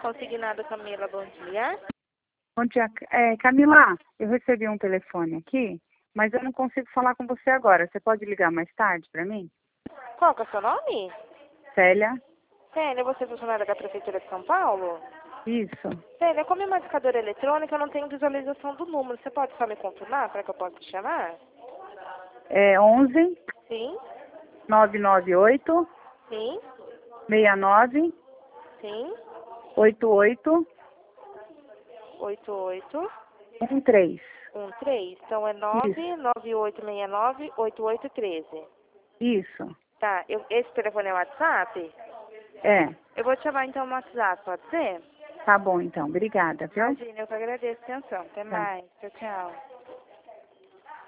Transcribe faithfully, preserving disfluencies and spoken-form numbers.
Consignado Camila, bom dia. Bom dia. É, Camila, eu recebi um telefone aqui, mas eu não consigo falar com você agora. Você pode ligar mais tarde para mim? Qual que é o seu nome? Célia? Célia, você é funcionária da Prefeitura de São Paulo? Isso. Célia, como é marcadora eletrônica, eu não tenho visualização do número. Você pode só me confirmar para que eu possa te chamar? É onze, Sim, nove nove oito, sim, seis nove, sim. oito oito oito oito um três. um três. Então é nove nove oito seis nove oito oito um três. Isso. Tá, eu, esse telefone é o WhatsApp? É. Eu vou te chamar então no WhatsApp, pode ser? Tá bom, então. Obrigada, viu? Imagina, eu que agradeço a atenção. Até Tá. mais. Tchau, tchau.